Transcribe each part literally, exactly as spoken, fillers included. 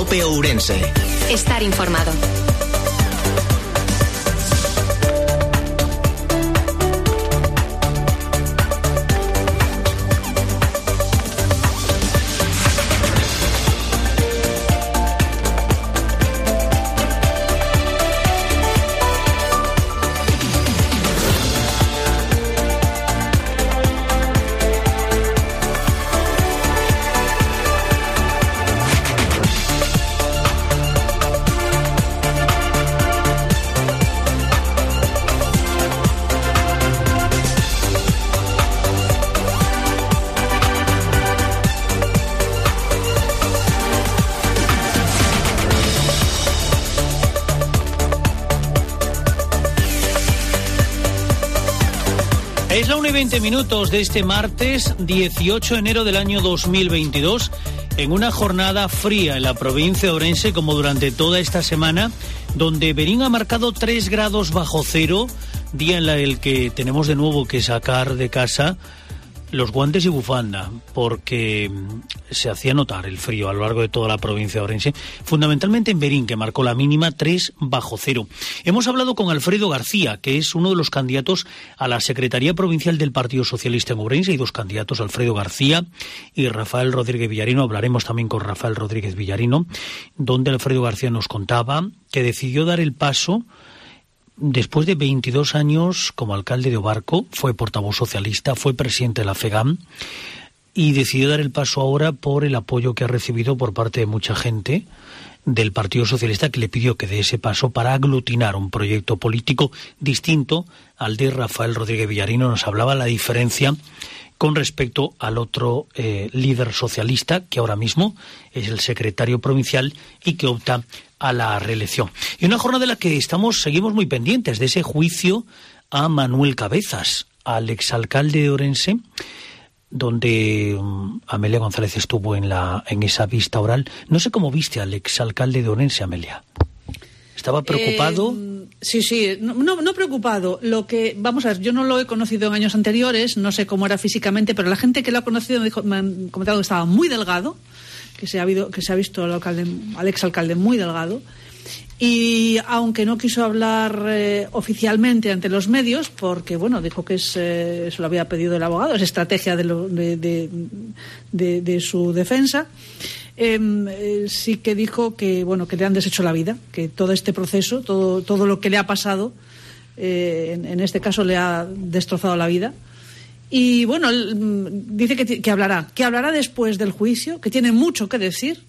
COPE Ourense. Estar informado. Es la una y veinte minutos de este martes dieciocho de enero del año dos mil veintidós, en una jornada fría en la provincia de Ourense, como durante toda esta semana, donde Verín ha marcado tres grados bajo cero, día en el que tenemos de nuevo que sacar de casa los guantes y bufanda, porque se hacía notar el frío a lo largo de toda la provincia de Ourense, fundamentalmente en Verín, que marcó la mínima tres bajo cero. Hemos hablado con Alfredo García, que es uno de los candidatos a la Secretaría Provincial del Partido Socialista en Ourense. Hay dos candidatos, Alfredo García y Rafael Rodríguez Villarino. Hablaremos también con Rafael Rodríguez Villarino, donde Alfredo García nos contaba que decidió dar el paso después de veintidós años como alcalde de Obarco. Fue portavoz socialista, fue presidente de la FEGAM y decidió dar el paso ahora por el apoyo que ha recibido por parte de mucha gente del Partido Socialista, que le pidió que dé ese paso para aglutinar un proyecto político distinto al de Rafael Rodríguez Villarino. Nos hablaba la diferencia con respecto al otro eh, líder socialista, que ahora mismo es el secretario provincial y que opta a la reelección. Y una jornada de la que estamos, seguimos muy pendientes, de ese juicio a Manuel Cabezas, al exalcalde de Ourense, donde um, Amelia González estuvo en la en esa vista oral. No sé cómo viste al exalcalde de Ourense, Amelia. ¿Estaba preocupado? Eh, sí, sí, no, no preocupado. Lo que, vamos a ver, yo no lo he conocido en años anteriores, no sé cómo era físicamente, pero la gente que lo ha conocido me, dijo, me han comentado que estaba muy delgado, que se ha, habido, que se ha visto al, alcalde, al exalcalde muy delgado. Y aunque no quiso hablar eh, oficialmente ante los medios, porque, bueno, dijo que es, eh, eso lo había pedido el abogado, es estrategia de, lo, de, de, de, de su defensa, eh, eh, sí que dijo que, bueno, que le han deshecho la vida, que todo este proceso, todo, todo lo que le ha pasado, eh, en, en este caso le ha destrozado la vida. Y, bueno, él, dice que, que hablará, que hablará después del juicio, que tiene mucho que decir.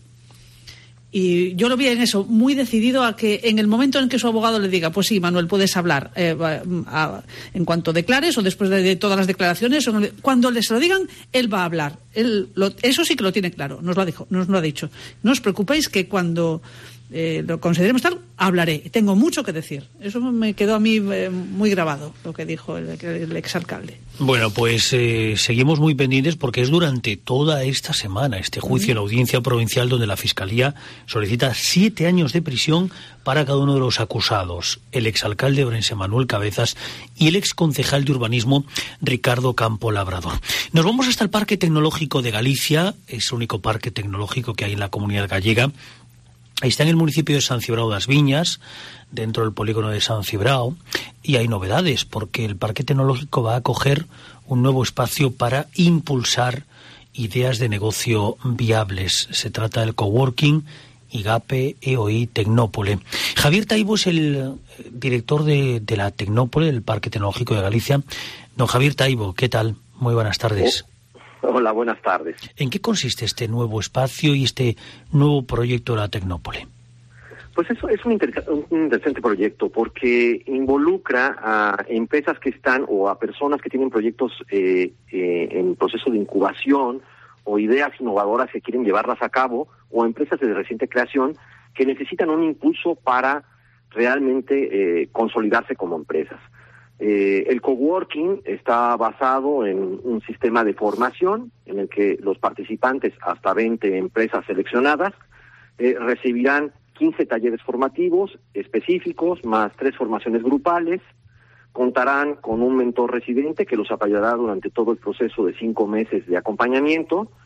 Y yo lo vi en eso, muy decidido a que en el momento en que su abogado le diga, pues sí, Manuel, puedes hablar eh, a, en cuanto declares o después de, de todas las declaraciones, o cuando les lo digan, él va a hablar. Él lo, eso sí que lo tiene claro, nos lo ha, dicho, nos lo ha dicho. No os preocupéis que cuando eh, lo consideremos tal, hablaré. Tengo mucho que decir. Eso me quedó a mí eh, muy grabado, lo que dijo el, el exalcalde. Bueno, pues eh, seguimos muy pendientes porque es durante toda esta semana este juicio en la audiencia provincial donde la Fiscalía solicita siete años de prisión para cada uno de los acusados, el exalcalde de Ourense, Manuel Cabezas, y el exconcejal de urbanismo, Ricardo Campo Labrador. Nos vamos hasta el Parque Tecnológico de Galicia, es el único parque tecnológico que hay en la comunidad gallega. Ahí está en el municipio de San Cibrao das Viñas, dentro del polígono de San Cibrao, y hay novedades porque el Parque Tecnológico va a acoger un nuevo espacio para impulsar ideas de negocio viables. Se trata del coworking IGAPE E O I Tecnópole. Javier Taibo es el director de, de la Tecnópole, del Parque Tecnológico de Galicia. Don Javier Taibo, ¿qué tal? Muy buenas tardes. Hola, buenas tardes. ¿En qué consiste este nuevo espacio y este nuevo proyecto de la Tecnópole? Pues eso es un, inter- un interesante proyecto porque involucra a empresas que están o a personas que tienen proyectos eh, eh, en proceso de incubación o ideas innovadoras que quieren llevarlas a cabo, o empresas de reciente creación que necesitan un impulso para realmente eh, consolidarse como empresas. Eh, el coworking está basado en un sistema de formación en el que los participantes, hasta veinte empresas seleccionadas, eh, recibirán quince talleres formativos específicos, más tres formaciones grupales. Contarán con un mentor residente que los apoyará durante todo el proceso de cinco meses de acompañamiento.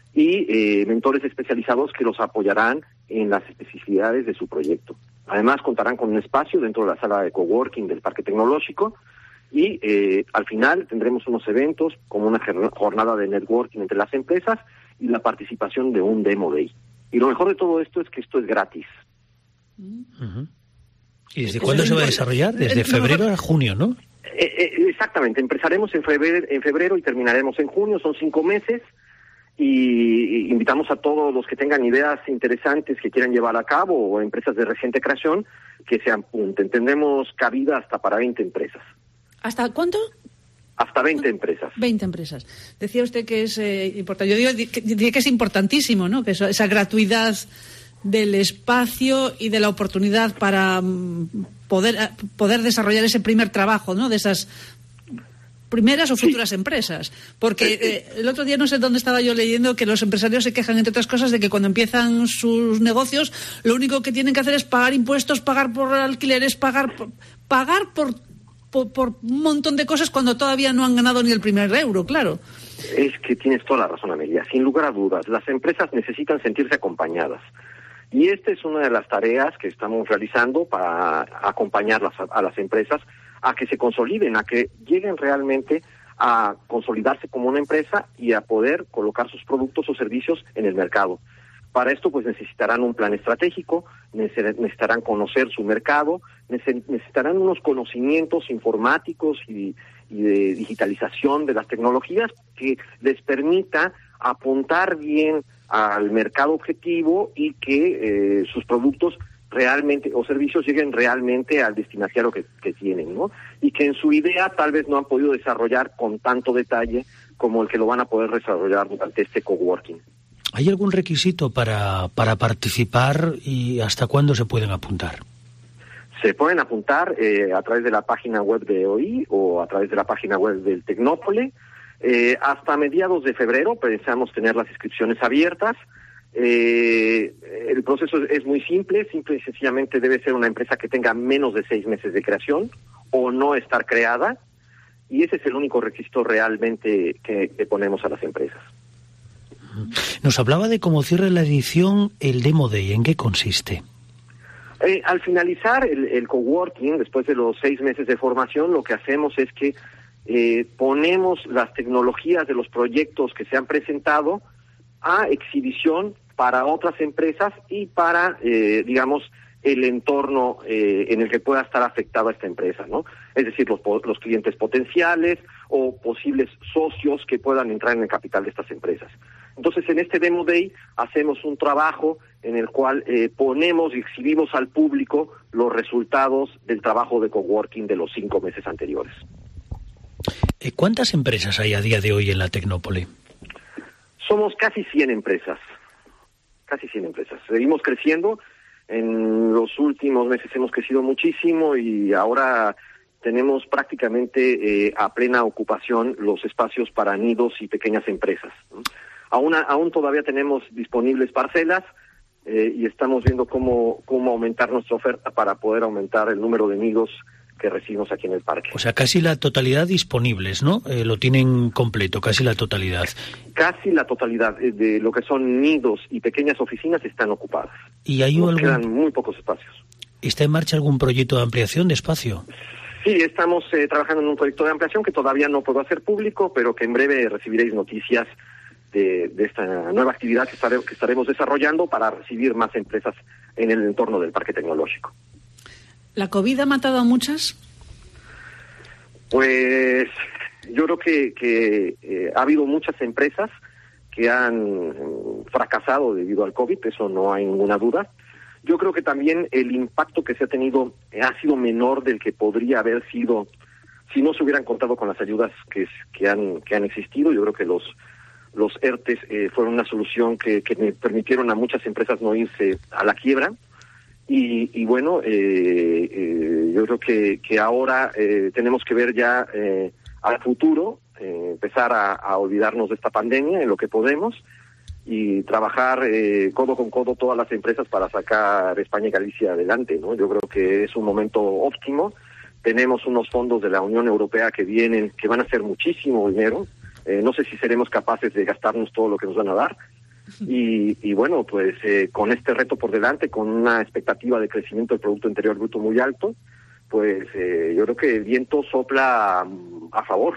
y eh, mentores especializados que los apoyarán en las especificidades de su proyecto. Además, contarán con un espacio dentro de la sala de coworking del Parque Tecnológico y eh, al final tendremos unos eventos como una jornada de networking entre las empresas y la participación de un Demo Day. Y lo mejor de todo esto es que esto es gratis. Uh-huh. ¿Y desde cuándo se va a desarrollar? Desde febrero a junio, ¿no? Eh, eh, exactamente, empezaremos en febrero, en febrero y terminaremos en junio, son cinco meses. Y invitamos a todos los que tengan ideas interesantes que quieran llevar a cabo o empresas de reciente creación que se apunten. Tendremos cabida hasta para veinte empresas. ¿Hasta cuánto? Hasta veinte empresas. veinte empresas. Decía usted que es eh, importante. Yo digo que, diría que es importantísimo, ¿no? Que eso, esa gratuidad del espacio y de la oportunidad para um, poder poder desarrollar ese primer trabajo, ¿no? De esas primeras o futuras sí. empresas. Porque eh, el otro día no sé dónde estaba yo leyendo que los empresarios se quejan, entre otras cosas, de que cuando empiezan sus negocios lo único que tienen que hacer es pagar impuestos, pagar por alquileres, pagar por, pagar por, por, por un montón de cosas cuando todavía no han ganado ni el primer euro, claro. Es que tienes toda la razón, Amelia. Sin lugar a dudas, las empresas necesitan sentirse acompañadas. Y esta es una de las tareas que estamos realizando para acompañar las, a las empresas a que se consoliden, a que lleguen realmente a consolidarse como una empresa y a poder colocar sus productos o servicios en el mercado. Para esto, pues necesitarán un plan estratégico, necesitarán conocer su mercado, necesitarán unos conocimientos informáticos y, y de digitalización de las tecnologías que les permita apuntar bien al mercado objetivo y que eh, sus productos realmente o servicios lleguen realmente al destinatario que, que tienen, ¿no? Y que en su idea tal vez no han podido desarrollar con tanto detalle como el que lo van a poder desarrollar durante este coworking. ¿Hay algún requisito para, para participar y hasta cuándo se pueden apuntar? Se pueden apuntar eh, a través de la página web de O I o a través de la página web del Tecnópole. Eh, hasta mediados de febrero pensamos tener las inscripciones abiertas. Eh, el proceso es muy simple, simple y sencillamente debe ser una empresa que tenga menos de seis meses de creación o no estar creada, y ese es el único requisito realmente que, que ponemos a las empresas. Nos hablaba de cómo cierra la edición el Demo Day. ¿En qué consiste? Eh, al finalizar el, el coworking, después de los seis meses de formación, lo que hacemos es que eh, ponemos las tecnologías de los proyectos que se han presentado a exhibición para otras empresas y para, eh, digamos, el entorno eh, en el que pueda estar afectada esta empresa, ¿no? Es decir, los, los clientes potenciales o posibles socios que puedan entrar en el capital de estas empresas. Entonces, en este Demo Day hacemos un trabajo en el cual eh, ponemos y exhibimos al público los resultados del trabajo de coworking de los cinco meses anteriores. ¿Cuántas empresas hay a día de hoy en la Tecnópole? Somos casi cien empresas, casi cien empresas. Seguimos creciendo. En los últimos meses hemos crecido muchísimo y ahora tenemos prácticamente eh, a plena ocupación los espacios para nidos y pequeñas empresas, ¿no? Aún, aún todavía tenemos disponibles parcelas eh, y estamos viendo cómo, cómo aumentar nuestra oferta para poder aumentar el número de nidos que recibimos aquí en el parque. O sea, casi la totalidad disponibles, ¿no? Eh, lo tienen completo, casi la totalidad. Casi la totalidad de lo que son nidos y pequeñas oficinas están ocupadas. ¿Y hay Nos algún... quedan muy pocos espacios. ¿Está en marcha algún proyecto de ampliación de espacio? Sí, estamos eh, trabajando en un proyecto de ampliación que todavía no puedo hacer público, pero que en breve recibiréis noticias de, de esta nueva actividad que, estare, que estaremos desarrollando para recibir más empresas en el entorno del Parque Tecnológico. ¿La COVID ha matado a muchas? Pues yo creo que, que eh, ha habido muchas empresas que han fracasado debido al COVID, eso no hay ninguna duda. Yo creo que también el impacto que se ha tenido ha sido menor del que podría haber sido si no se hubieran contado con las ayudas que, que, han, que han existido. Yo creo que los, los ERTES eh, fueron una solución que, que me permitieron a muchas empresas no irse a la quiebra. Y, y bueno, eh, eh, yo creo que, que ahora eh, tenemos que ver ya eh, al futuro, eh, empezar a, a olvidarnos de esta pandemia en lo que podemos y trabajar eh, codo con codo todas las empresas para sacar España y Galicia adelante, ¿no? Yo creo que es un momento óptimo. Tenemos unos fondos de la Unión Europea que vienen, que van a ser muchísimo dinero. Eh, no sé si seremos capaces de gastarnos todo lo que nos van a dar, Y, y bueno, pues eh, con este reto por delante, con una expectativa de crecimiento del Producto Interior Bruto muy alto, pues eh, yo creo que el viento sopla a favor.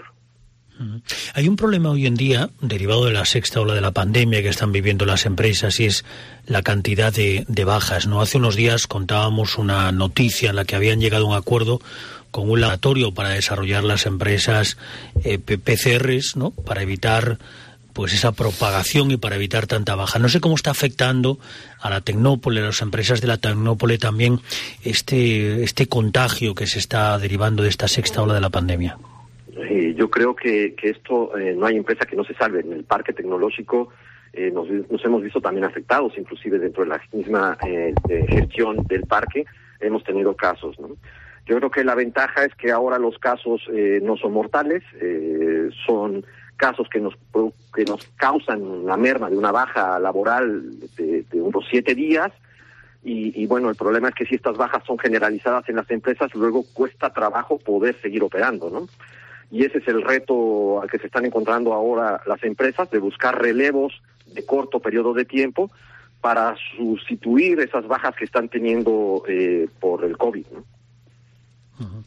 Hay un problema hoy en día, derivado de la sexta ola de la pandemia que están viviendo las empresas, y es la cantidad de, de bajas, ¿no? Hace unos días contábamos una noticia en la que habían llegado a un acuerdo con un laboratorio para desarrollar las empresas eh, P C Rs, ¿no? Para evitar pues esa propagación y para evitar tanta baja. No sé cómo está afectando a la Tecnópole, a las empresas de la Tecnópole también este este contagio que se está derivando de esta sexta ola de la pandemia. Eh, yo creo que, que esto, eh, no hay empresa que no se salve. En el parque tecnológico eh, nos, nos hemos visto también afectados, inclusive dentro de la misma eh, de gestión del parque hemos tenido casos, ¿no? Yo creo que la ventaja es que ahora los casos eh, no son mortales, eh, son casos que nos que nos causan una merma de una baja laboral de, de unos siete días y, y bueno, el problema es que si estas bajas son generalizadas en las empresas, luego cuesta trabajo poder seguir operando, ¿no? Y ese es el reto al que se están encontrando ahora las empresas, de buscar relevos de corto periodo de tiempo para sustituir esas bajas que están teniendo eh, por el COVID, ¿no? Uh-huh.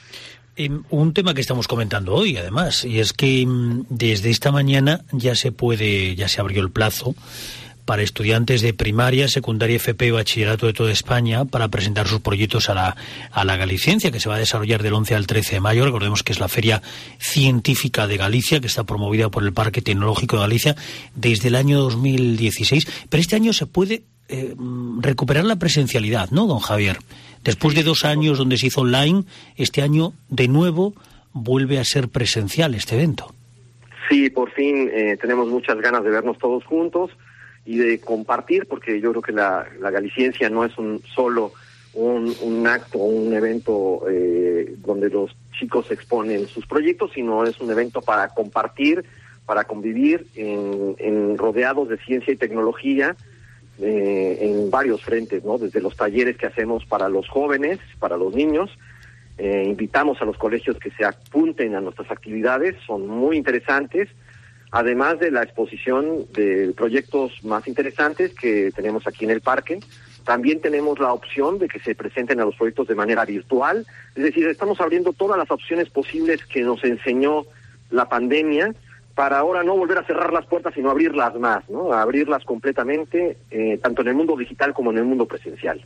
Eh, un tema que estamos comentando hoy, además, y es que mm, desde esta mañana ya se puede, ya se abrió el plazo para estudiantes de primaria, secundaria, F P y bachillerato de toda España para presentar sus proyectos a la a la Galiciencia, que se va a desarrollar del once al trece de mayo. Recordemos que es la Feria Científica de Galicia, que está promovida por el Parque Tecnológico de Galicia desde el año dos mil dieciséis. Pero este año se puede eh, recuperar la presencialidad, ¿no, don Javier? Después de dos años donde se hizo online, este año de nuevo vuelve a ser presencial este evento. Sí, por fin eh, tenemos muchas ganas de vernos todos juntos y de compartir, porque yo creo que la, la Galiciencia no es un solo un, un acto, un evento eh, donde los chicos exponen sus proyectos, sino es un evento para compartir, para convivir en, en rodeados de ciencia y tecnología eh, en varios frentes, ¿no? Desde los talleres que hacemos para los jóvenes, para los niños, eh, invitamos a los colegios que se apunten a nuestras actividades, son muy interesantes. Además de la exposición de proyectos más interesantes que tenemos aquí en el parque, también tenemos la opción de que se presenten a los proyectos de manera virtual. Es decir, estamos abriendo todas las opciones posibles que nos enseñó la pandemia para ahora no volver a cerrar las puertas, sino abrirlas más, ¿no? Abrirlas completamente, eh, tanto en el mundo digital como en el mundo presencial.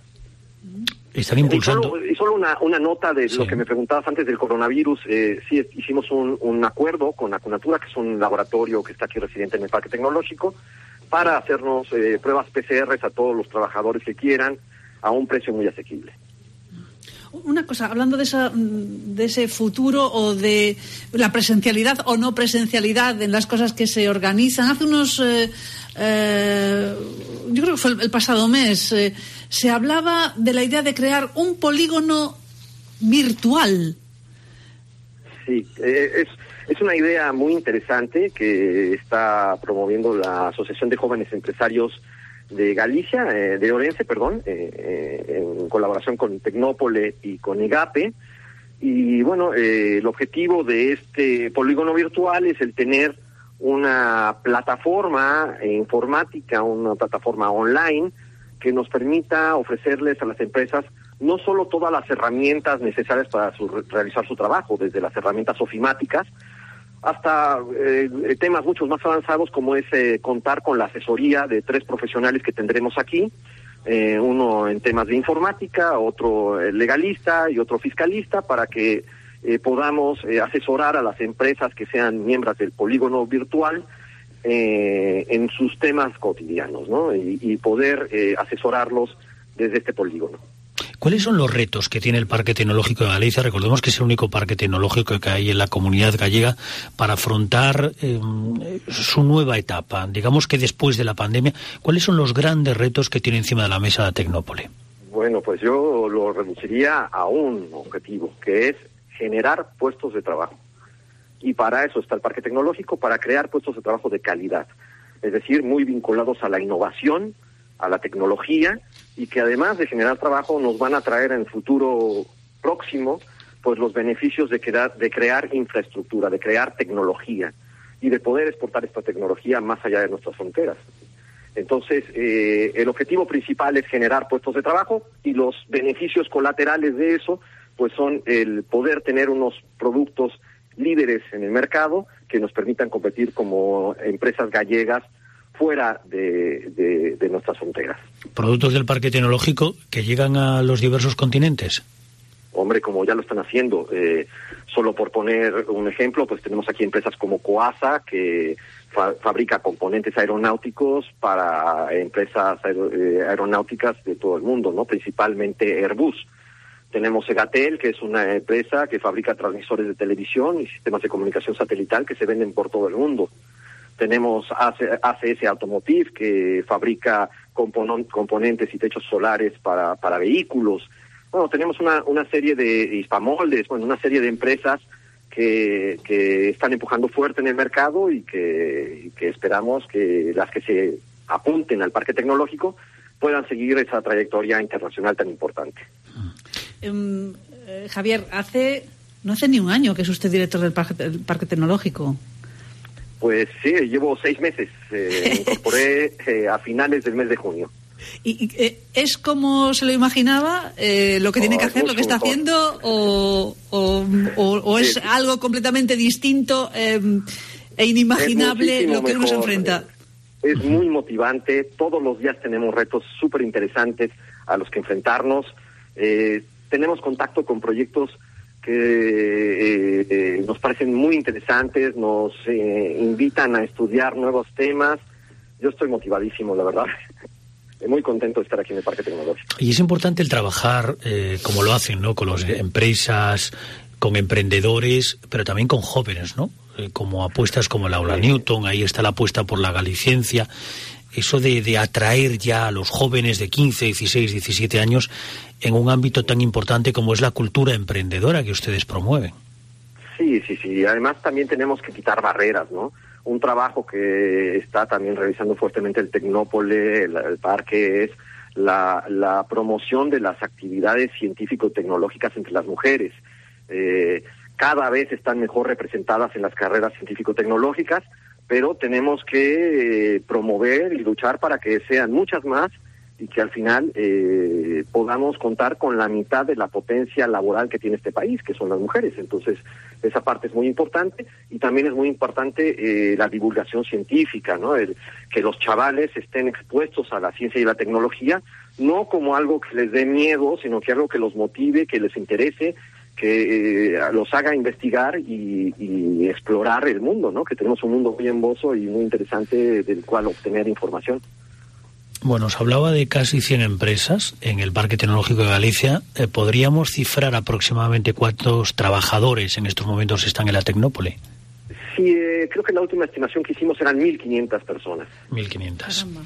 Están impulsando. Y solo, y solo una, una nota de sí. Lo que me preguntabas antes del coronavirus. Eh, sí, hicimos un, un acuerdo con Acunatura, que es un laboratorio que está aquí residente en el Parque Tecnológico, para hacernos eh, pruebas P C Rs a todos los trabajadores que quieran a un precio muy asequible. Una cosa, hablando de esa de ese futuro o de la presencialidad o no presencialidad en las cosas que se organizan, hace unos eh, eh, yo creo que fue el, el pasado mes eh, se hablaba de la idea de crear un polígono virtual. Sí, eh, es es una idea muy interesante que está promoviendo la Asociación de Jóvenes Empresarios de Galicia, eh, de Orense, perdón, eh, eh, en colaboración con Tecnópole y con IGAPE. Y bueno, eh, el objetivo de este polígono virtual es el tener una plataforma informática, una plataforma online que nos permita ofrecerles a las empresas no solo todas las herramientas necesarias para su, realizar su trabajo, desde las herramientas ofimáticas, hasta eh, temas mucho más avanzados como es eh, contar con la asesoría de tres profesionales que tendremos aquí, eh, uno en temas de informática, otro eh, legalista y otro fiscalista, para que eh, podamos eh, asesorar a las empresas que sean miembros del polígono virtual eh, en sus temas cotidianos, ¿no? Y, y poder eh, asesorarlos desde este polígono. ¿Cuáles son los retos que tiene el Parque Tecnológico de Galicia? Recordemos que es el único parque tecnológico que hay en la comunidad gallega para afrontar eh, su nueva etapa. Digamos que después de la pandemia, ¿cuáles son los grandes retos que tiene encima de la mesa la Tecnópole? Bueno, pues yo lo reduciría a un objetivo, que es generar puestos de trabajo. Y para eso está el Parque Tecnológico, para crear puestos de trabajo de calidad. Es decir, muy vinculados a la innovación, a la tecnología, y que además de generar trabajo nos van a traer en el futuro próximo pues los beneficios de crear, de crear infraestructura, de crear tecnología. y de poder exportar esta tecnología más allá de nuestras fronteras. Entonces, eh, el objetivo principal es generar puestos de trabajo y los beneficios colaterales de eso, pues son el poder tener unos productos líderes en el mercado que nos permitan competir como empresas gallegas fuera de, de, de nuestras fronteras. ¿Productos del parque tecnológico que llegan a los diversos continentes? Hombre, como ya lo están haciendo. Eh, solo por poner un ejemplo, pues tenemos aquí empresas como Coasa, que fa- fabrica componentes aeronáuticos para empresas aer- eh, aeronáuticas de todo el mundo, ¿no? Principalmente Airbus. Tenemos Segatel, que es una empresa que fabrica transmisores de televisión y sistemas de comunicación satelital que se venden por todo el mundo. Tenemos A C S Automotive, que fabrica componon- componentes y techos solares para, para vehículos. Bueno, tenemos una, una serie de Hispamoldes, bueno, una serie de empresas que, que están empujando fuerte en el mercado y que, y que esperamos que las que se apunten al parque tecnológico puedan seguir esa trayectoria internacional tan importante. Um, eh, Javier, hace no hace ni un año que es usted director del Parque, del parque Tecnológico. Pues sí, llevo seis meses. Eh, me incorporé eh, a finales del mes de junio. ¿Y, y eh, es como se lo imaginaba eh, lo que tiene oh, que hacer, lo que está mejor. haciendo, o, o, o, o es sí. algo completamente distinto eh, e inimaginable lo que uno se enfrenta? Es muy motivante. Todos los días tenemos retos súper interesantes a los que enfrentarnos. Eh, tenemos contacto con proyectos que eh, eh, nos parecen muy interesantes, nos eh, invitan a estudiar nuevos temas. Yo estoy motivadísimo, la verdad. Muy contento de estar aquí en el Parque Tecnológico. Y es importante el trabajar eh, como lo hacen, ¿no? Con las empresas, con emprendedores, pero también con jóvenes, ¿no? Eh, como apuestas como el Aula sí. Newton, ahí está la apuesta por la galiciencia. Eso de, de atraer ya a los jóvenes de quince, dieciséis, diecisiete años en un ámbito tan importante como es la cultura emprendedora que ustedes promueven. Sí, sí, sí. Además también tenemos que quitar barreras, ¿no? Un trabajo que está también realizando fuertemente el Tecnópole, el, el parque, es la, la promoción de las actividades científico-tecnológicas entre las mujeres. Eh, cada vez están mejor representadas en las carreras científico-tecnológicas, pero tenemos que eh, promover y luchar para que sean muchas más y que al final eh, podamos contar con la mitad de la potencia laboral que tiene este país, que son las mujeres. Entonces, esa parte es muy importante y también es muy importante eh, la divulgación científica, ¿no? El, que los chavales estén expuestos a la ciencia y la tecnología, no como algo que les dé miedo, sino que algo que los motive, que les interese, que eh, los haga investigar y, y explorar el mundo, ¿no? Que tenemos un mundo muy hermoso y muy interesante del cual obtener información. Bueno, os hablaba de casi cien empresas en el Parque Tecnológico de Galicia. Eh, ¿Podríamos cifrar aproximadamente cuántos trabajadores en estos momentos están en la Tecnópole? Sí, eh, creo que la última estimación que hicimos eran mil quinientas personas. mil quinientas. Caramba.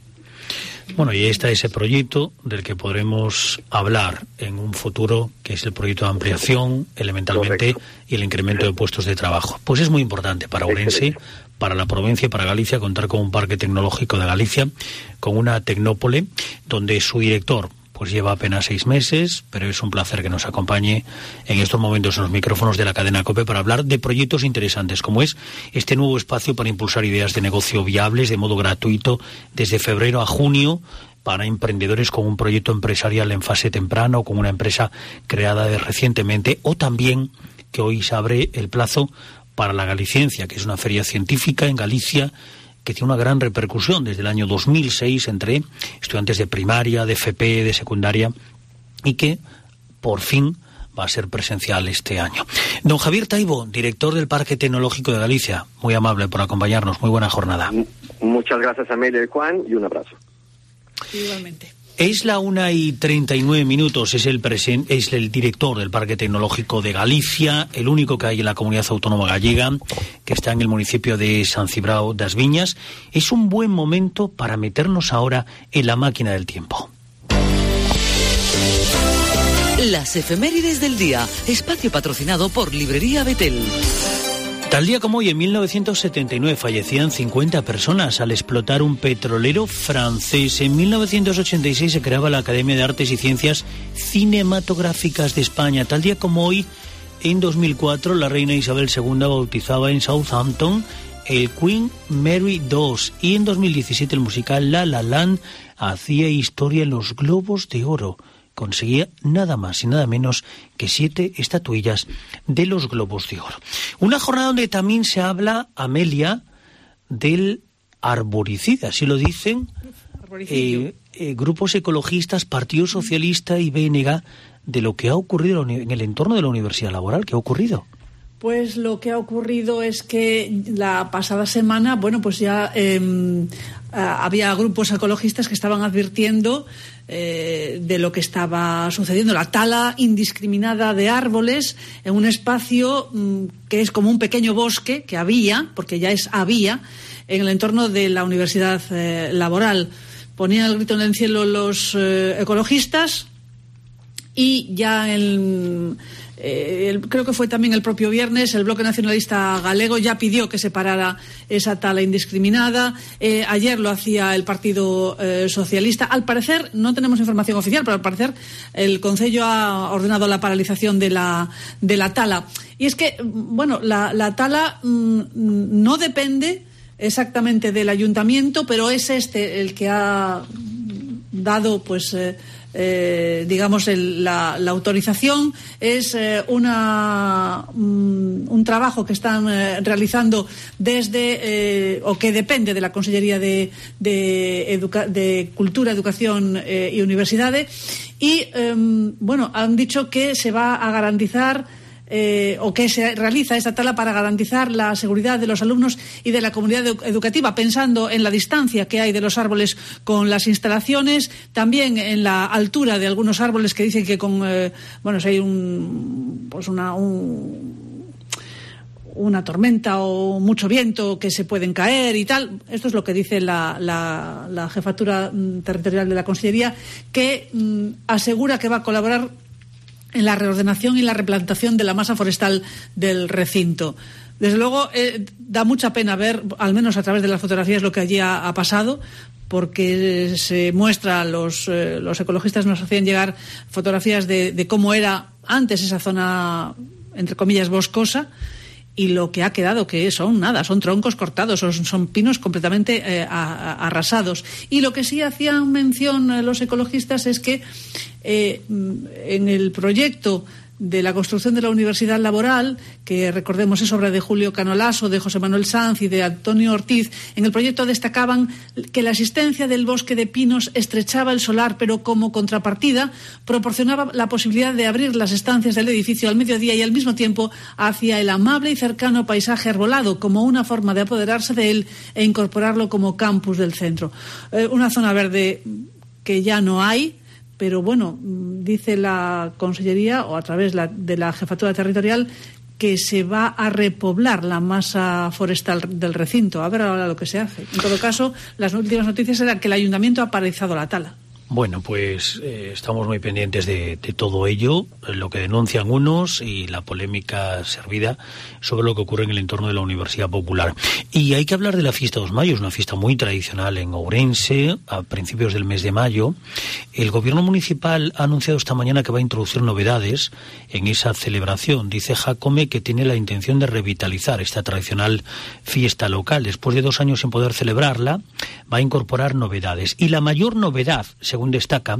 Bueno, y ahí está ese proyecto del que podremos hablar en un futuro, que es el proyecto de ampliación, elementalmente, correcto, y el incremento de puestos de trabajo. Pues es muy importante para Ourense, para la provincia y para Galicia contar con un parque tecnológico de Galicia, con una Tecnópole, donde su director pues lleva apenas seis meses, pero es un placer que nos acompañe en estos momentos en los micrófonos de la cadena COPE para hablar de proyectos interesantes, como es este nuevo espacio para impulsar ideas de negocio viables de modo gratuito desde febrero a junio para emprendedores con un proyecto empresarial en fase temprana o con una empresa creada de recientemente, o también que hoy se abre el plazo para la Galiciencia, que es una feria científica en Galicia que tiene una gran repercusión desde el año dos mil seis entre estudiantes de primaria, de F P, de secundaria, y que por fin va a ser presencial este año. Don Javier Taibo, director del Parque Tecnológico de Galicia, muy amable por acompañarnos, muy buena jornada. Muchas gracias, Amelia y Juan, y un abrazo. Igualmente. Es la una y treinta y nueve minutos, es el, presen- es el director del Parque Tecnológico de Galicia, el único que hay en la comunidad autónoma gallega, que está en el municipio de San Cibrao das Viñas. Es un buen momento para meternos ahora en la máquina del tiempo. Las efemérides del día, espacio patrocinado por Librería Betel. Tal día como hoy, en mil novecientos setenta y nueve, fallecían cincuenta personas al explotar un petrolero francés. En mil novecientos ochenta y seis se creaba la Academia de Artes y Ciencias Cinematográficas de España. Tal día como hoy, en dos mil cuatro, la reina Isabel segunda bautizaba en Southampton el Queen Mary dos, y en dos mil diecisiete el musical La La Land hacía historia en los Globos de Oro. Conseguía nada más y nada menos que siete estatuillas de los Globos de Oro. Una jornada donde también se habla, Amelia, del arboricida, así lo dicen eh, eh, grupos ecologistas, Partido Socialista y B N G, de lo que ha ocurrido en el entorno de la Universidad Laboral. ¿Qué ha ocurrido? Pues lo que ha ocurrido es que la pasada semana, bueno, pues ya eh, había grupos ecologistas que estaban advirtiendo eh, de lo que estaba sucediendo, la tala indiscriminada de árboles en un espacio mm, que es como un pequeño bosque que había, porque ya es había, en el entorno de la Universidad eh, Laboral. Ponían el grito en el cielo los eh, ecologistas y ya el... Eh, el, creo que fue también el propio viernes, el Bloque Nacionalista Galego ya pidió que se parara esa tala indiscriminada. Eh, ayer lo hacía el Partido eh, Socialista. Al parecer, no tenemos información oficial, pero al parecer el Concello ha ordenado la paralización de la, de la tala. Y es que, bueno, la, la tala mmm, no depende exactamente del Ayuntamiento, pero es este el que ha dado, pues... Eh, Eh, digamos, el, la, la autorización. Es eh, una, um, un trabajo que están eh, realizando desde, eh, o que depende de la Consellería de, de, educa- de Cultura, Educación eh, y Universidades. Y, eh, bueno, han dicho que se va a garantizar Eh, o que se realiza esta tala para garantizar la seguridad de los alumnos y de la comunidad edu- educativa, pensando en la distancia que hay de los árboles con las instalaciones, también en la altura de algunos árboles que dicen que con, eh, bueno, si hay un, pues una, un, una tormenta o mucho viento que se pueden caer y tal. Esto es lo que dice la, la, la Jefatura Territorial de la Consellería, que mm, asegura que va a colaborar en la reordenación y la replantación de la masa forestal del recinto. Desde luego, eh, da mucha pena ver, al menos a través de las fotografías, lo que allí ha, ha pasado, porque se muestra, los, eh, los ecologistas nos hacían llegar fotografías de, de cómo era antes esa zona, entre comillas, boscosa, y lo que ha quedado, que son nada, son troncos cortados, son, son pinos completamente eh, a, a, arrasados. Y lo que sí hacían mención eh, los ecologistas es que eh, en el proyecto de la construcción de la Universidad Laboral, que recordemos es obra de Julio Canolaso, de José Manuel Sanz y de Antonio Ortiz, en el proyecto destacaban que la existencia del bosque de pinos estrechaba el solar, pero como contrapartida proporcionaba la posibilidad de abrir las estancias del edificio al mediodía y al mismo tiempo hacia el amable y cercano paisaje arbolado, como una forma de apoderarse de él e incorporarlo como campus del centro. Eh, una zona verde que ya no hay, pero bueno, dice la Consellería, o a través la, de la Jefatura Territorial, que se va a repoblar la masa forestal del recinto. A ver ahora lo que se hace. En todo caso, las últimas noticias eran que el Ayuntamiento ha paralizado la tala. Bueno, pues eh, estamos muy pendientes de, de todo ello, lo que denuncian unos y la polémica servida sobre lo que ocurre en el entorno de la Universidad Popular. Y hay que hablar de la Fiesta dos Mayos, una fiesta muy tradicional en Ourense, a principios del mes de mayo. El Gobierno municipal ha anunciado esta mañana que va a introducir novedades en esa celebración. Dice Jacome que tiene la intención de revitalizar esta tradicional fiesta local. Después de dos años sin poder celebrarla, va a incorporar novedades. Y la mayor novedad, según destaca,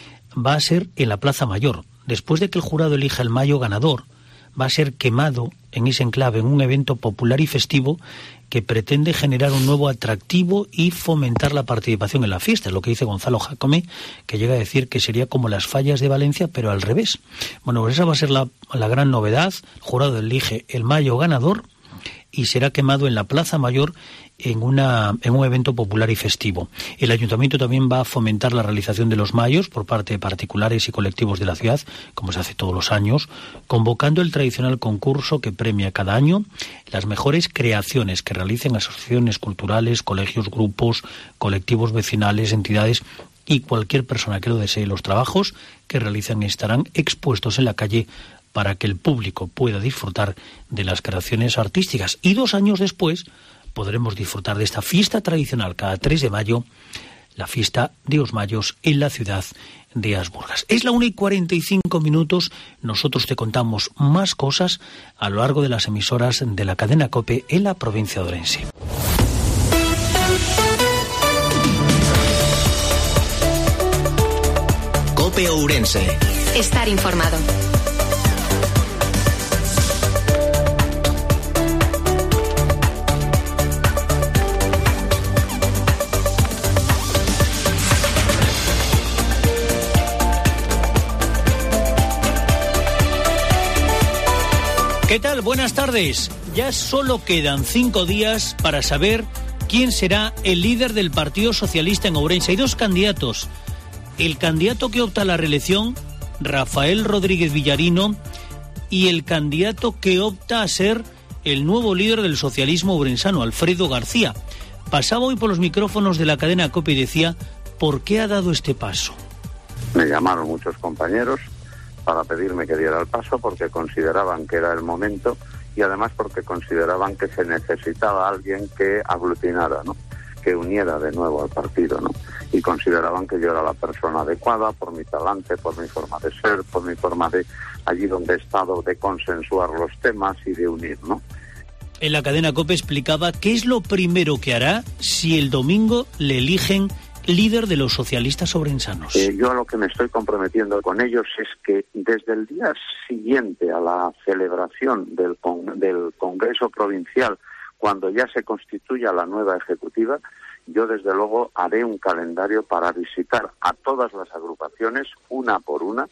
va a ser en la Plaza Mayor. Después de que el jurado elija el mayo ganador, va a ser quemado en ese enclave, en un evento popular y festivo que pretende generar un nuevo atractivo y fomentar la participación en la fiesta. Es lo que dice Gonzalo Jacome, que llega a decir que sería como las fallas de Valencia, pero al revés. Bueno, pues esa va a ser la, la gran novedad. El jurado elige el mayo ganador y será quemado en la Plaza Mayor en, una, en un evento popular y festivo. El Ayuntamiento también va a fomentar la realización de los mayos por parte de particulares y colectivos de la ciudad, como se hace todos los años, convocando el tradicional concurso que premia cada año las mejores creaciones que realicen asociaciones culturales, colegios, grupos, colectivos vecinales, entidades y cualquier persona que lo desee. Los trabajos que realizan estarán expuestos en la calle para que el público pueda disfrutar de las creaciones artísticas. Y dos años después podremos disfrutar de esta fiesta tradicional cada tres de mayo, la fiesta de Os Mayos en la ciudad de As Burgas. Es la una y cuarenta y cinco minutos. Nosotros te contamos más cosas a lo largo de las emisoras de la cadena COPE en la provincia de Ourense. COPE Ourense. Estar informado. ¿Qué tal? Buenas tardes. Ya solo quedan cinco días para saber quién será el líder del Partido Socialista en Ourense. Hay dos candidatos. El candidato que opta a la reelección, Rafael Rodríguez Villarino, y el candidato que opta a ser el nuevo líder del socialismo ourensano, Alfredo García. Pasaba hoy por los micrófonos de la cadena COPE y decía, ¿por qué ha dado este paso? Me llamaron muchos compañeros para pedirme que diera el paso porque consideraban que era el momento y además porque consideraban que se necesitaba alguien que aglutinara, ¿no? Que uniera de nuevo al partido, ¿no? Y consideraban que yo era la persona adecuada por mi talante, por mi forma de ser, por mi forma de, allí donde he estado, de consensuar los temas y de unir, ¿no? En la cadena COPE explicaba qué es lo primero que hará si el domingo le eligen líder de los socialistas ourensanos. Eh, yo a lo que me estoy comprometiendo con ellos es que desde el día siguiente a la celebración del, con, del Congreso Provincial, cuando ya se constituya la nueva ejecutiva, yo desde luego haré un calendario para visitar a todas las agrupaciones, una por una.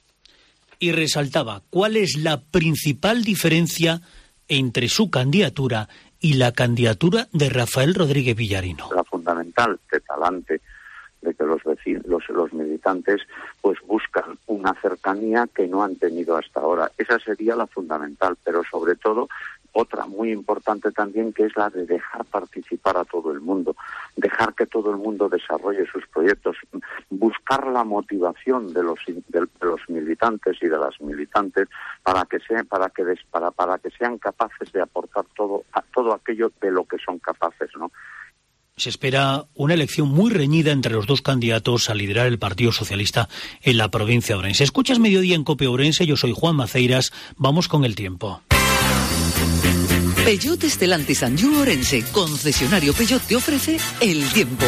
Y resaltaba cuál es la principal diferencia entre su candidatura y la candidatura de Rafael Rodríguez Villarino. La fundamental de talante de que los vecinos, los, los militantes pues buscan una cercanía que no han tenido hasta ahora. Esa sería la fundamental, pero sobre todo otra muy importante también, que es la de dejar participar a todo el mundo, dejar que todo el mundo desarrolle sus proyectos, buscar la motivación de los de, de los militantes y de las militantes para que sean para que des, para para que sean capaces de aportar todo a, todo aquello de lo que son capaces, ¿no? Se espera una elección muy reñida entre los dos candidatos a liderar el Partido Socialista en la provincia de Ourense. Escuchas Mediodía en COPE Ourense, yo soy Juan Maceiras, vamos con el tiempo. Peugeot Stellantis Anjou Ourense, concesionario Peugeot, te ofrece el tiempo.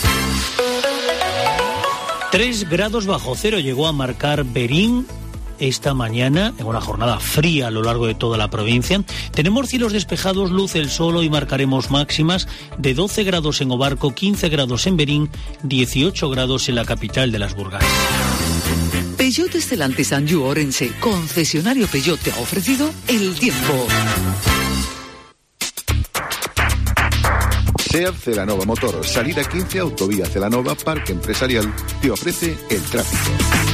Tres grados bajo cero llegó a marcar Berín esta mañana, en una jornada fría a lo largo de toda la provincia. Tenemos cielos despejados, luce el sol y marcaremos máximas de doce grados en Obarco, quince grados en Berín, dieciocho grados en la capital de Las Burgas. Peugeot Stellantis Anjou Ourense, concesionario Peugeot, te ha ofrecido el tiempo. SEAT Celanova Motor, salida quince, autovía Celanova, Parque Empresarial, te ofrece el tráfico.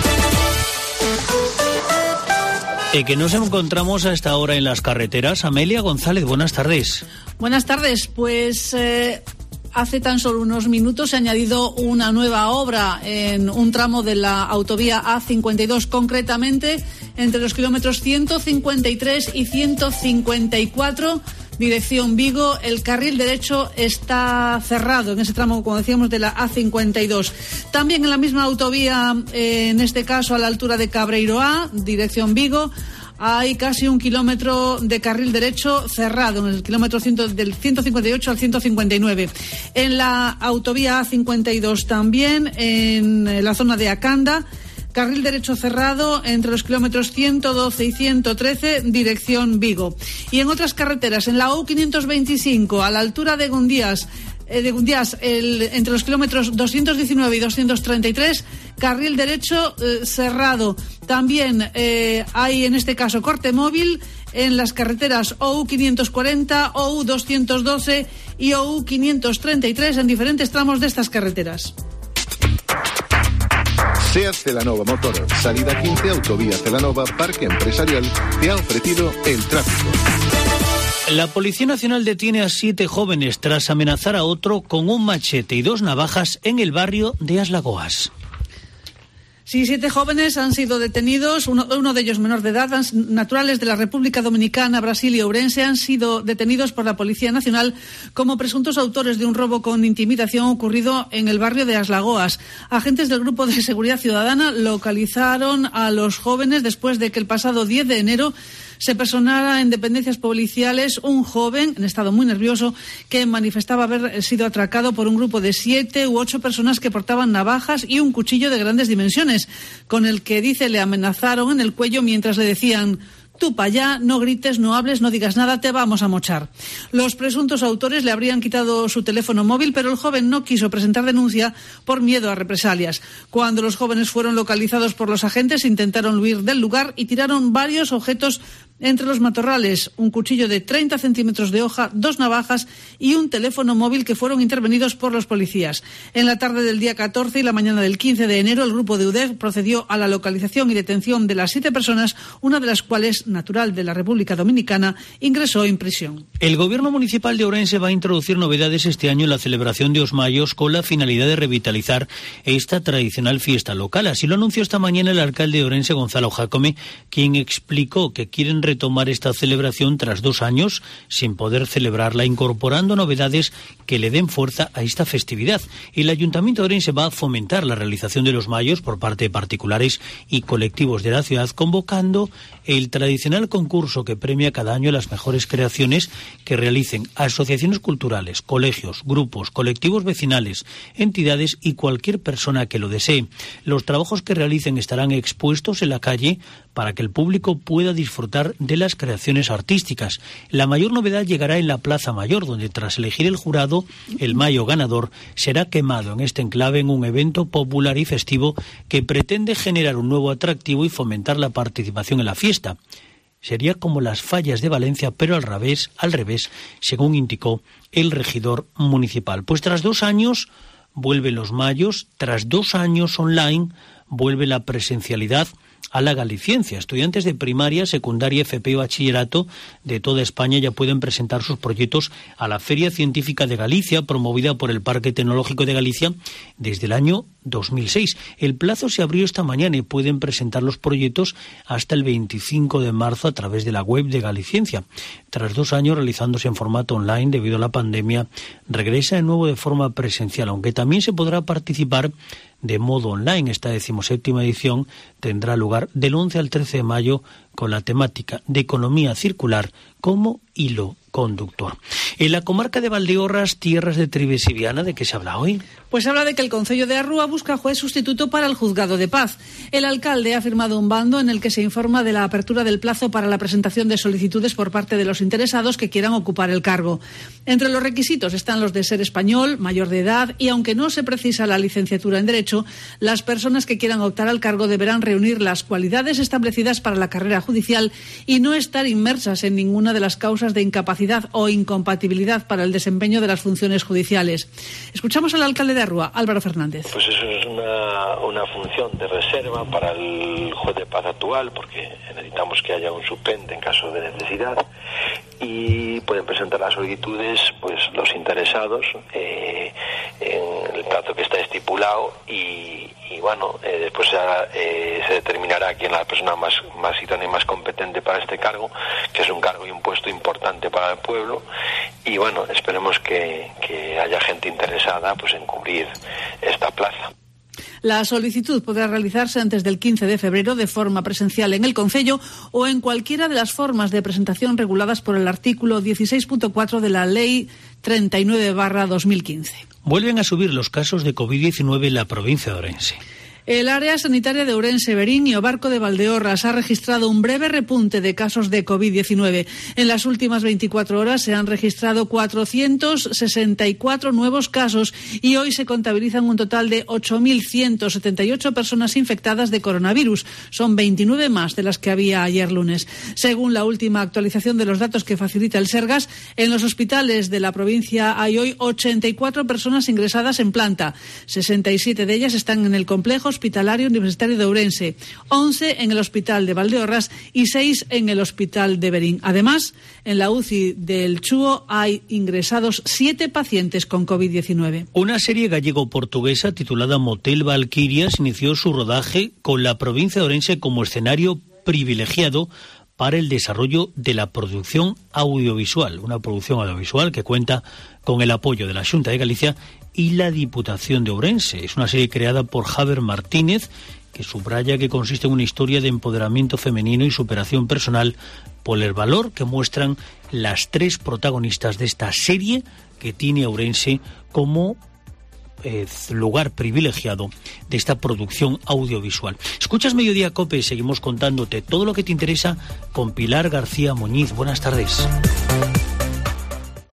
Eh, que nos encontramos a esta hora en las carreteras. Amelia González, buenas tardes. Buenas tardes, pues eh, hace tan solo unos minutos se ha añadido una nueva obra en un tramo de la autovía A cincuenta y dos, concretamente entre los kilómetros ciento cincuenta y tres y ciento cincuenta y cuatro, dirección Vigo. El carril derecho está cerrado en ese tramo, como decíamos, de la A cincuenta y dos. También en la misma autovía, eh, en este caso a la altura de Cabreiroá, dirección Vigo, hay casi un kilómetro de carril derecho cerrado, en el kilómetro cien, del ciento cincuenta y ocho al ciento cincuenta y nueve. En la autovía A cincuenta y dos también, en la zona de Acanda, carril derecho cerrado entre los kilómetros ciento doce y ciento trece, dirección Vigo. Y en otras carreteras, en la U quinientos veinticinco, a la altura de Gundías, eh, de Gundías el, entre los kilómetros doscientos diecinueve y doscientos treinta y tres, carril derecho eh, cerrado. También eh, hay, en este caso, corte móvil en las carreteras O U quinientos cuarenta, O U doscientos doce y O U quinientos treinta y tres en diferentes tramos de estas carreteras. SEAT Celanova Motor, salida quince, autovía Celanova, Parque Empresarial, te ha ofrecido el tráfico. La Policía Nacional detiene a siete jóvenes tras amenazar a otro con un machete y dos navajas en el barrio de As Lagoas. Sí, siete jóvenes han sido detenidos, uno, uno de ellos menor de edad, naturales de la República Dominicana, Brasil y Ourense, han sido detenidos por la Policía Nacional como presuntos autores de un robo con intimidación ocurrido en el barrio de Aslagoas. Agentes del Grupo de Seguridad Ciudadana localizaron a los jóvenes después de que el pasado diez de enero se personara en dependencias policiales un joven en estado muy nervioso que manifestaba haber sido atracado por un grupo de siete u ocho personas que portaban navajas y un cuchillo de grandes dimensiones, con el que, dice, le amenazaron en el cuello mientras le decían: tú pa' allá, no grites, no hables, no digas nada, te vamos a mochar. Los presuntos autores le habrían quitado su teléfono móvil, pero el joven no quiso presentar denuncia por miedo a represalias. Cuando los jóvenes fueron localizados por los agentes, intentaron huir del lugar y tiraron varios objetos entre los matorrales: un cuchillo de treinta centímetros de hoja, dos navajas y un teléfono móvil que fueron intervenidos por los policías. En la tarde del día catorce y la mañana del quince de enero, el grupo de U D E F procedió a la localización y detención de las siete personas, una de las cuales, natural de la República Dominicana, ingresó en prisión. El Gobierno Municipal de Ourense va a introducir novedades este año en la celebración de Os Mayos con la finalidad de revitalizar esta tradicional fiesta local. Así lo anunció esta mañana el alcalde de Ourense, Gonzalo Jácome, quien explicó que quieren retomar esta celebración tras dos años sin poder celebrarla, incorporando novedades que le den fuerza a esta festividad. El Ayuntamiento de Ourense va a fomentar la realización de los Mayos por parte de particulares y colectivos de la ciudad, convocando el tradicional concurso que premia cada año las mejores creaciones que realicen asociaciones culturales, colegios, grupos, colectivos vecinales, entidades y cualquier persona que lo desee. Los trabajos que realicen estarán expuestos en la calle para que el público pueda disfrutar de las creaciones artísticas. La mayor novedad llegará en la Plaza Mayor, donde tras elegir el jurado, el mayo ganador será quemado en este enclave en un evento popular y festivo que pretende generar un nuevo atractivo y fomentar la participación en la fiesta. Sería como las fallas de Valencia, pero al revés, al revés, según indicó el regidor municipal. Pues tras dos años vuelven los mayos, tras dos años online vuelve la presencialidad a la Galiciencia. Estudiantes de primaria, secundaria, F P y bachillerato de toda España ya pueden presentar sus proyectos a la Feria Científica de Galicia, promovida por el Parque Tecnológico de Galicia desde el año dos mil seis. El plazo se abrió esta mañana y pueden presentar los proyectos hasta el veinticinco de marzo a través de la web de Galiciencia. Tras dos años realizándose en formato online debido a la pandemia, regresa de nuevo de forma presencial, aunque también se podrá participar de modo online. Esta decimoséptima edición tendrá lugar del once al trece de mayo con la temática de economía circular como hilo conductor. En la comarca de Valdeorras, tierras de Trives y Viana, ¿de qué se habla hoy? Pues habla de que el Concello de Arrúa busca juez sustituto para el Juzgado de Paz. El alcalde ha firmado un bando en el que se informa de la apertura del plazo para la presentación de solicitudes por parte de los interesados que quieran ocupar el cargo. Entre los requisitos están los de ser español, mayor de edad, y aunque no se precisa la licenciatura en Derecho, las personas que quieran optar al cargo deberán reunir las cualidades establecidas para la carrera judicial y no estar inmersas en ninguna de las causas de incapacidad o incompatibilidad para el desempeño de las funciones judiciales. Escuchamos al alcalde de Arrúa, Álvaro Fernández. Pues eso es una, una función de reserva para el juez de paz actual, porque necesitamos que haya un suplente en caso de necesidad, y pueden presentar las solicitudes pues los interesados eh, en el plazo que está estipulado y, y bueno, eh, después ya, eh, se determinará quién es la persona más, más idónea y más competente para este cargo, que es un cargo y un puesto importante para el pueblo, y bueno, esperemos que, que haya gente interesada pues en cubrir esta plaza. La solicitud podrá realizarse antes del quince de febrero de forma presencial en el concello o en cualquiera de las formas de presentación reguladas por el artículo dieciséis punto cuatro de la Ley treinta y nueve barra dos mil quince. Vuelven a subir los casos de covid diecinueve en la provincia de Ourense. El área sanitaria de Ourense, Berín y Obarco de Valdeorras ha registrado un breve repunte de casos de covid diecinueve. En las últimas veinticuatro horas se han registrado cuatrocientos sesenta y cuatro nuevos casos y hoy se contabilizan un total de ocho mil ciento setenta y ocho personas infectadas de coronavirus. Son veintinueve más de las que había ayer lunes. Según la última actualización de los datos que facilita el Sergas, en los hospitales de la provincia hay hoy ochenta y cuatro personas ingresadas en planta. sesenta y siete de ellas están en el complejo Hospitalario Universitario de Ourense, once en el Hospital de Valdeorras y seis en el Hospital de Berín. Además, en la U C I del Chúo hay ingresados siete pacientes con covid diecinueve. Una serie gallego-portuguesa titulada Motel Valquirias inició su rodaje con la provincia de Ourense como escenario privilegiado para el desarrollo de la producción audiovisual, una producción audiovisual que cuenta con el apoyo de la Xunta de Galicia y la Diputación de Ourense. Es una serie creada por Javier Martínez, que subraya que consiste en una historia de empoderamiento femenino y superación personal por el valor que muestran las tres protagonistas de esta serie, que tiene a Ourense como eh, lugar privilegiado de esta producción audiovisual. Escuchas Mediodía Cope, seguimos contándote todo lo que te interesa con Pilar García Muñiz. Buenas tardes.